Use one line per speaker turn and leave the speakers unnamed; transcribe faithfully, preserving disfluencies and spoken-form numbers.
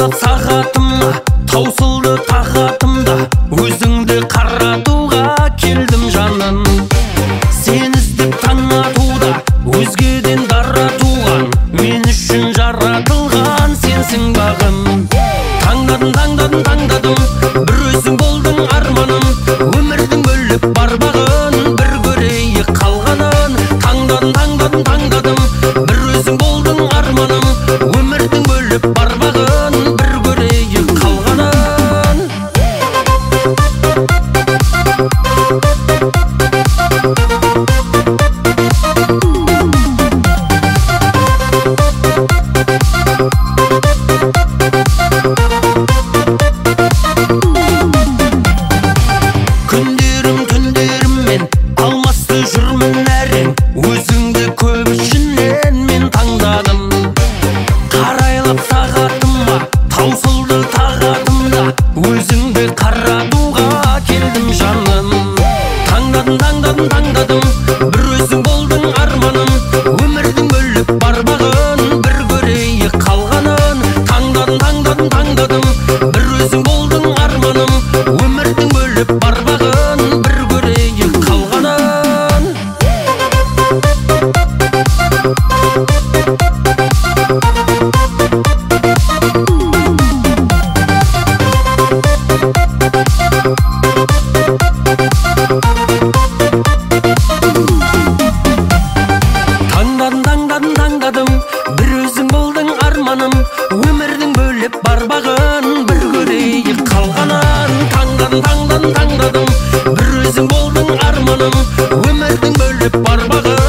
Қарайлап сағатыма, таусылды тағатымда, өзіңді қаратуға келдім жаным. Сен іздеп таң атуда, өзгеден дара туған, мен үшін жаратылған сенсің бағым. Таңдадым, таңдадым, таңдадым, бір өзің болдың арманым. Өмірдің бөліп бар бағын, бір көрейік қалғанын. Таңдадым, таңдадым, таңдадым, бір өзің болдың арманым. Өмірдің бөліп бар бағын, бір көрейік қалғанын. Күндерім түндеріммен алмасты жүрмін әрең, өзіңді көп ішінен мен таңдадым. Қарайлап сағатыма, таусылды тағатымда, өзіңді қаратуға келдім жаным. Таңдадым, таңдадым, таңдадым, бір өзің болдың арманым. Өмірдің бөліп бар бағын, бір көрейік қалғанын. Таңдадым, таңдадым, таңдадым, бір өзің болдың арманым. Өмірдің бөліп бар бағын, бір көрейік қалғанын. Таңдадым, таңдадым, таңдадым, бір өзің болдың арманым. Өмірдің бөліп бар бағын, бір көрейік қалғанын. Таңдадым, таңдадым, таңдадым, бір өзің болдың арманым. Өмірдің бөліп бар бағын.